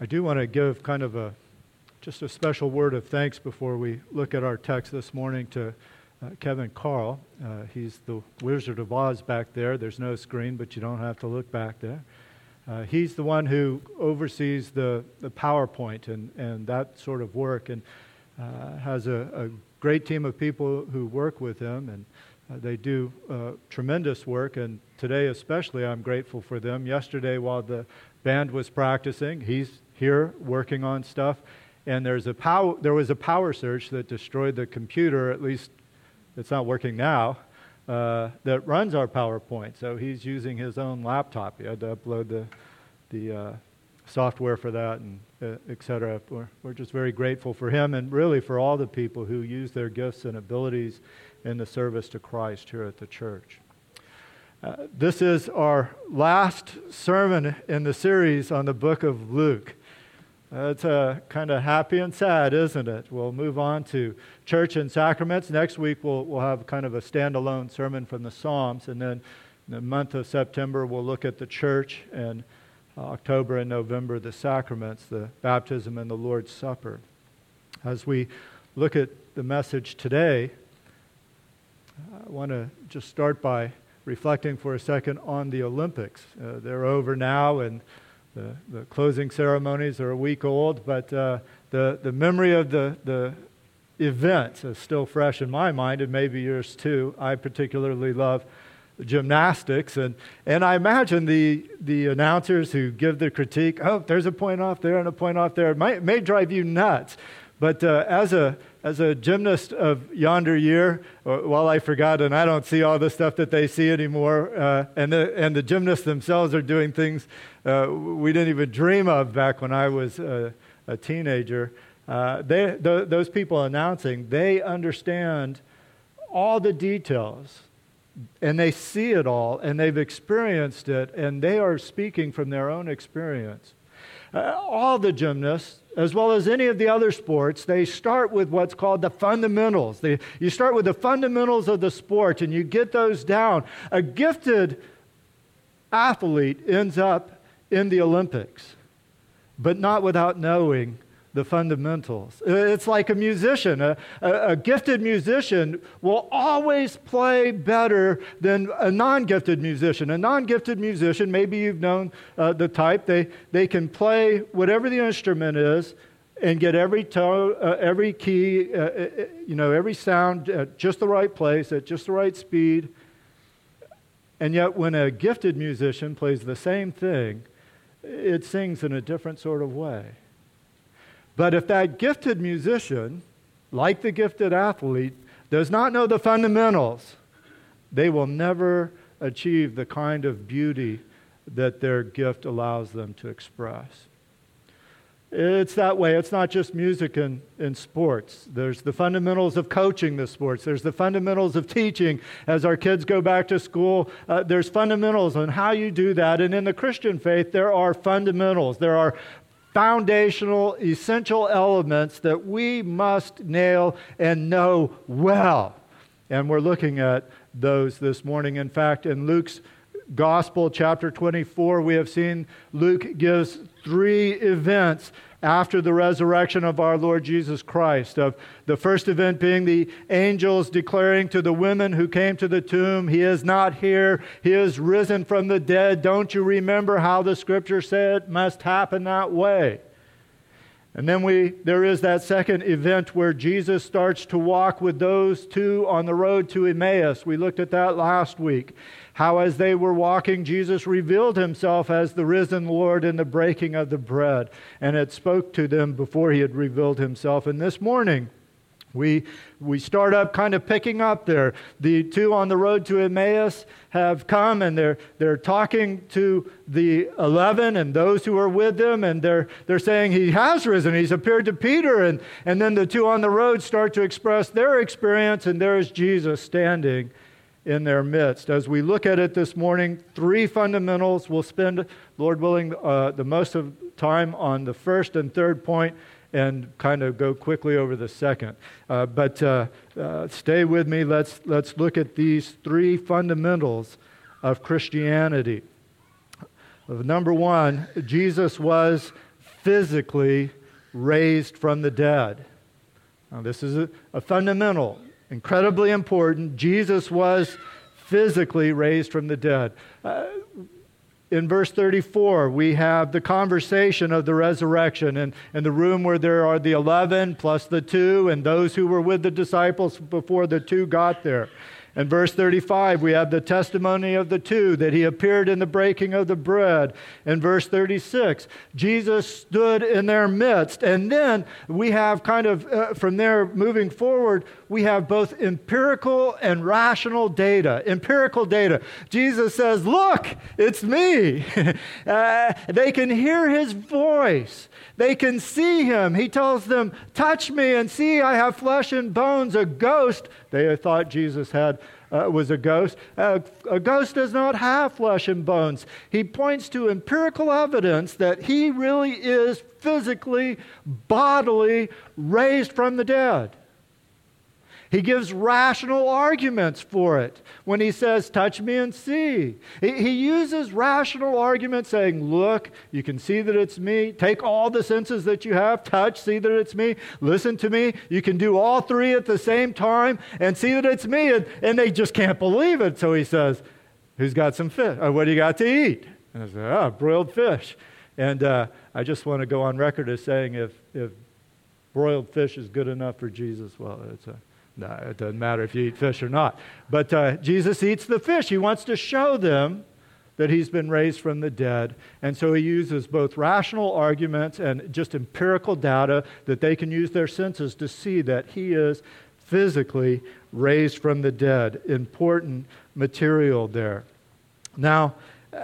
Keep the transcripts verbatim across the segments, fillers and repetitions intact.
I do want to give kind of a just a special word of thanks before we look at our text this morning to uh, Kevin Carl. Uh, he's the Wizard of Oz back there. There's no screen, but you don't have to look back there. Uh, he's the one who oversees the, the PowerPoint and, and that sort of work, and uh, has a, a great team of people who work with him, and uh, they do uh, tremendous work, and today especially I'm grateful for them. Yesterday while the band was practicing, he's here working on stuff, and there's a power, there was a power surge that destroyed the computer, at least it's not working now, Uh, that runs our PowerPoint. So he's using his own laptop. He had to upload the the uh, software for that, and uh, et cetera. We're, we're just very grateful for him, and really for all the people who use their gifts and abilities in the service to Christ here at the church. Uh, this is our last sermon in the series on the book of Luke. Uh, it's uh, kind of happy and sad, isn't it? We'll move on to church and sacraments. Next week we'll we'll have kind of a standalone sermon from the Psalms, and then in the month of September we'll look at the church, and uh, October and November the sacraments, the baptism and the Lord's Supper. As we look at the message today, I want to just start by reflecting for a second on the Olympics. Uh, they're over now, and The, the closing ceremonies are a week old, but uh, the, the memory of the, the event is still fresh in my mind, and maybe yours too. I particularly love gymnastics, and, and I imagine the, the announcers who give the critique, oh, there's a point off there and a point off there. It might, may drive you nuts, but uh, as a as a gymnast of yonder year, while I forgot, and I don't see all the stuff that they see anymore, uh, and, the, and the gymnasts themselves are doing things uh, we didn't even dream of back when I was a, a teenager. Uh, they, th- those people announcing, they understand all the details, and they see it all, and they've experienced it, and they are speaking from their own experience. Uh, all the gymnasts, as well as any of the other sports, they start with what's called the fundamentals. They, you start with the fundamentals of the sport, and you get those down. A gifted athlete ends up in the Olympics, but not without knowing the fundamentals. It's like a musician. A, a, a gifted musician will always play better than a non-gifted musician. A non-gifted musician, maybe you've known uh, the type, they, they can play whatever the instrument is and get every tone, uh, every key, uh, uh, you know, every sound at just the right place, at just the right speed. And yet when a gifted musician plays the same thing, it sings in a different sort of way. But if that gifted musician, like the gifted athlete, does not know the fundamentals, they will never achieve the kind of beauty that their gift allows them to express. It's that way. It's not just music and, and sports. There's the fundamentals of coaching the sports. There's the fundamentals of teaching as our kids go back to school. Uh, there's fundamentals on how you do that. And in the Christian faith, there are fundamentals. There are foundational, essential elements that we must nail and know well. And we're looking at those this morning. In fact, in Luke's Gospel, chapter twenty-four, we have seen Luke gives three events after the resurrection of our Lord Jesus Christ. Of the first event being the angels declaring to the women who came to the tomb, He is not here, He is risen from the dead. Don't you remember how the Scripture said it must happen that way? And then we there is that second event where Jesus starts to walk with those two on the road to Emmaus. We looked at that last week. How as they were walking, Jesus revealed Himself as the risen Lord in the breaking of the bread. And it spoke to them before He had revealed Himself. And this morning, we we start up kind of picking up there. The two on the road to Emmaus have come, and they're they're talking to the eleven and those who are with them, and they're they're saying He has risen. He's appeared to Peter, and and then the two on the road start to express their experience, and there is Jesus standing in their midst. As we look at it this morning, three fundamentals. We'll spend, Lord willing, uh, the most of time on the first and third point, and kind of go quickly over the second. Uh, but uh, uh, stay with me. Let's let's look at these three fundamentals of Christianity. Number one, Jesus was physically raised from the dead. Now, this is a, a fundamental, incredibly important. Jesus was physically raised from the dead. Uh, in verse thirty-four, we have the conversation of the resurrection, and in the room where there are the eleven plus the two and those who were with the disciples before the two got there. In verse thirty-five, we have the testimony of the two, that he appeared in the breaking of the bread. In verse thirty-six, Jesus stood in their midst. And then we have kind of, uh, from there moving forward, we have both empirical and rational data. Empirical data. Jesus says, look, it's me. uh, they can hear his voice. They can see him. He tells them, touch me and see I have flesh and bones, a ghost. They thought Jesus had uh, was a ghost. Uh, a ghost does not have flesh and bones. He points to empirical evidence that he really is physically, bodily raised from the dead. He gives rational arguments for it when he says, touch me and see. He, he uses rational arguments saying, look, you can see that it's me. Take all the senses that you have. Touch, see that it's me. Listen to me. You can do all three at the same time and see that it's me. And, and they just can't believe it. So he says, who's got some fish? Or what do you got to eat? And I say, oh, broiled fish. And uh, I just want to go on record as saying if, if broiled fish is good enough for Jesus, well, it's a... No, it doesn't matter if you eat fish or not. But uh, Jesus eats the fish. He wants to show them that he's been raised from the dead. And so he uses both rational arguments and just empirical data that they can use their senses to see that he is physically raised from the dead. Important material there. Now,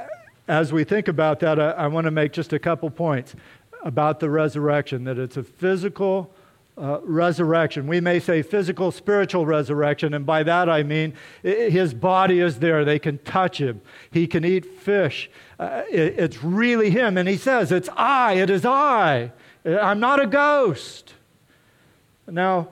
as we think about that, I, I want to make just a couple points about the resurrection, that it's a physical Uh, resurrection. We may say physical, spiritual resurrection, and by that I mean I- his body is there. They can touch him. He can eat fish. Uh, it, it's really him. And he says, it's I, it is I. I'm not a ghost. Now,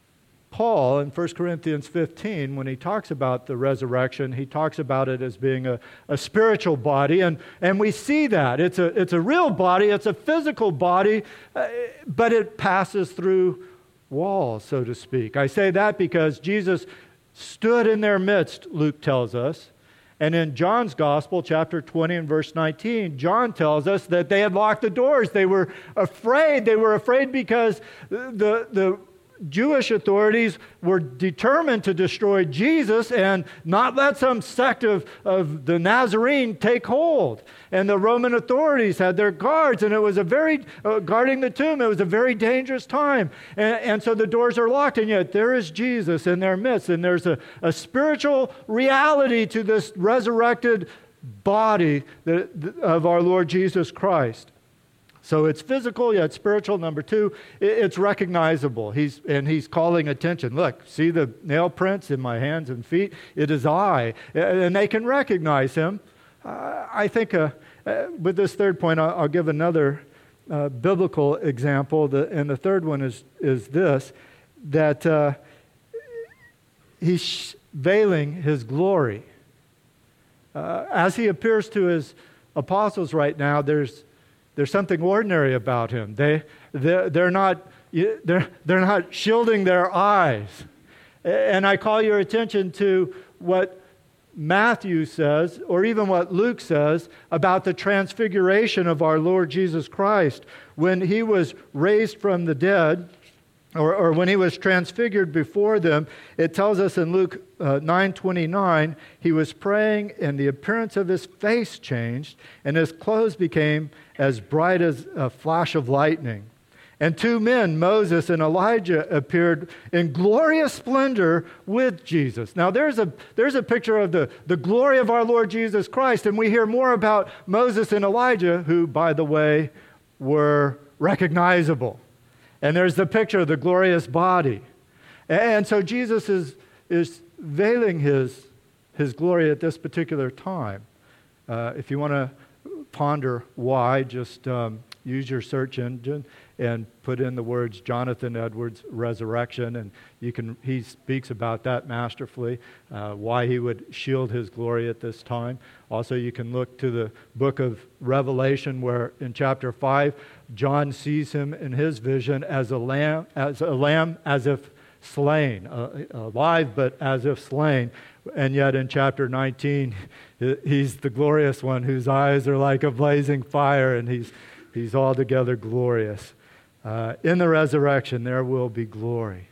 Paul in First Corinthians fifteen, when he talks about the resurrection, he talks about it as being a, a spiritual body, and, and we see that. It's a, it's a real body, it's a physical body, uh, but it passes through walls, so to speak. I say that because Jesus stood in their midst, Luke tells us, and in John's Gospel, chapter twenty and verse nineteen, John tells us that they had locked the doors. They were afraid. They were afraid because the the Jewish authorities were determined to destroy Jesus and not let some sect of, of the Nazarene take hold. And the Roman authorities had their guards, and it was a very, uh, guarding the tomb, it was a very dangerous time. And, and so the doors are locked, and yet there is Jesus in their midst, and there's a, a spiritual reality to this resurrected body that, of our Lord Jesus Christ. So it's physical, yet spiritual. Number two, it's recognizable. He's and he's calling attention. Look, see the nail prints in my hands and feet? It is I. And they can recognize him. Uh, I think uh, uh, with this third point, I'll, I'll give another uh, biblical example. The, and the third one is, is this, that uh, he's veiling his glory. Uh, as he appears to his apostles right now, there's There's something ordinary about him. They, they're, they're, not, they're, they're not shielding their eyes. And I call your attention to what Matthew says, or even what Luke says, about the transfiguration of our Lord Jesus Christ. When he was raised from the dead, or, or when he was transfigured before them, it tells us in Luke uh, nine twenty-nine, he was praying and the appearance of his face changed and his clothes became as bright as a flash of lightning. And two men, Moses and Elijah, appeared in glorious splendor with Jesus. Now there's a there's a picture of the, the glory of our Lord Jesus Christ, and we hear more about Moses and Elijah, who, by the way, were recognizable. And there's the picture of the glorious body. And so Jesus is, is veiling his, his glory at this particular time. Uh, if you want to ponder why, just um, use your search engine and put in the words Jonathan Edwards resurrection, and you can. He speaks about that masterfully, uh, why he would shield his glory at this time. Also, you can look to the book of Revelation, where in chapter five, John sees him in his vision as a lamb, as a lamb, as if slain, uh, alive but as if slain. And yet in chapter nineteen, he's the glorious one whose eyes are like a blazing fire, and he's he's altogether glorious. Uh, in the resurrection, there will be glory.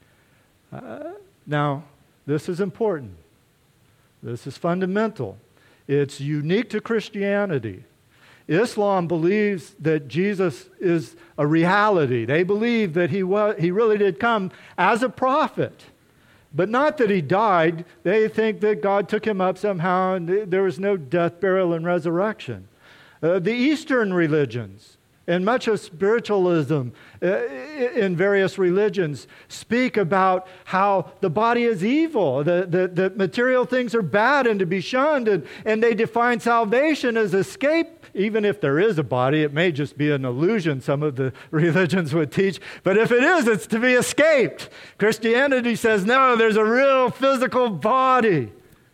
Uh, now, this is important. This is fundamental. It's unique to Christianity. Islam believes that Jesus is a reality. They believe that he was, he really did come as a prophet, but not that he died. They think that God took him up somehow and there was no death, burial, and resurrection. Uh, the Eastern religions and much of spiritualism uh, in various religions speak about how the body is evil, that the, the material things are bad and to be shunned, and, and they define salvation as escape. Even if there is a body, it may just be an illusion, some of the religions would teach. But if it is, it's to be escaped. Christianity says, no, there's a real physical body.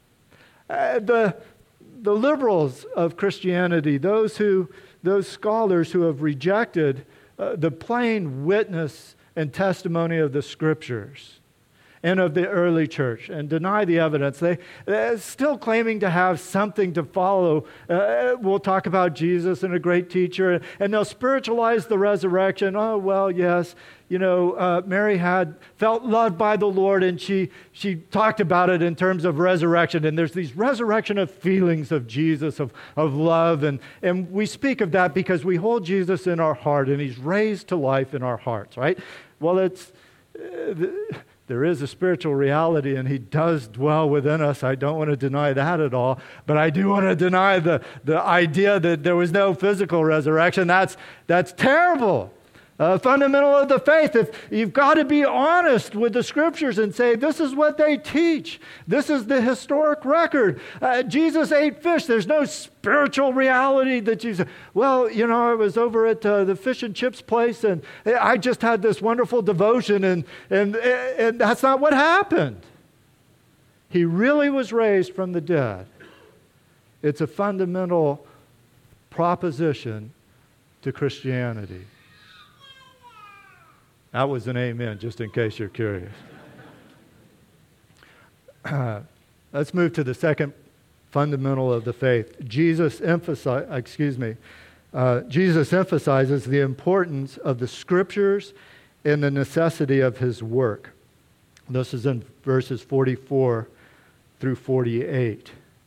Uh, the, the liberals of Christianity, those who, those scholars who have rejected uh, the plain witness and testimony of the Scriptures and of the early church, and deny the evidence. They, they're still claiming to have something to follow. Uh, we'll talk about Jesus and a great teacher, and they'll spiritualize the resurrection. Oh, well, yes, you know, uh, Mary had felt loved by the Lord, and she she talked about it in terms of resurrection. And there's these resurrection of feelings of Jesus, of, of love, and, and we speak of that because we hold Jesus in our heart, and He's raised to life in our hearts, right? Well, it's... Uh, the, There is a spiritual reality, and He does dwell within us. I don't want to deny that at all. But I do want to deny the, the idea that there was no physical resurrection. That's, that's terrible. Uh, fundamental of the faith. If you've got to be honest with the Scriptures and say, this is what they teach. This is the historic record. Uh, Jesus ate fish. There's no spiritual reality that Jesus... Well, you know, I was over at uh, the fish and chips place, and I just had this wonderful devotion, and, and, and that's not what happened. He really was raised from the dead. It's a fundamental proposition to Christianity. That was an amen, just in case you're curious. Uh, let's move to the second fundamental of the faith. Jesus emphasize, excuse me, uh, Jesus emphasizes the importance of the Scriptures and the necessity of His work. This is in verses forty-four through forty-eight.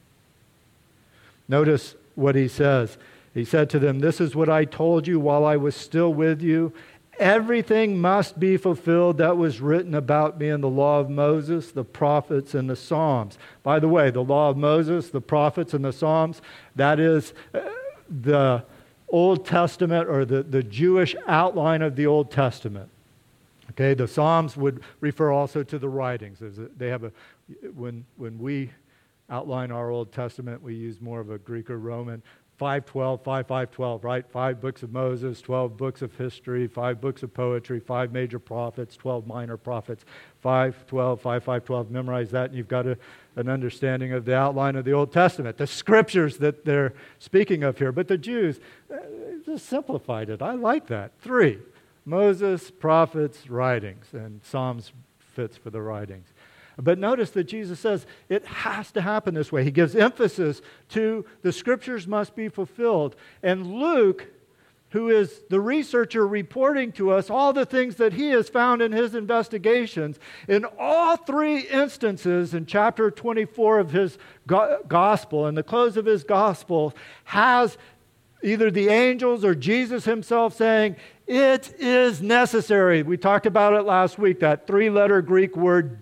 Notice what He says. He said to them, "This is what I told you while I was still with you. Everything must be fulfilled that was written about me in the law of Moses, the prophets, and the Psalms." By the way, the law of Moses, the prophets, and the Psalms, that is uh, the Old Testament, or the, the Jewish outline of the Old Testament. Okay, the Psalms would refer also to the writings. They have a, when, when we outline our Old Testament, we use more of a Greek or Roman five twelve, five five twelve, right? Five books of Moses, twelve books of history, five books of poetry, five major prophets, twelve minor prophets, five twelve, five five twelve. Memorize that, and you've got a, an understanding of the outline of the Old Testament, the Scriptures that they're speaking of here. But the Jews uh, just simplified it. I like that. Three: Moses, prophets, writings, and Psalms fits for the writings. But notice that Jesus says it has to happen this way. He gives emphasis to the Scriptures must be fulfilled. And Luke, who is the researcher reporting to us all the things that he has found in his investigations, in all three instances in chapter twenty-four of his go- gospel, in the close of his gospel, has either the angels or Jesus himself saying, it is necessary. We talked about it last week, that three-letter Greek word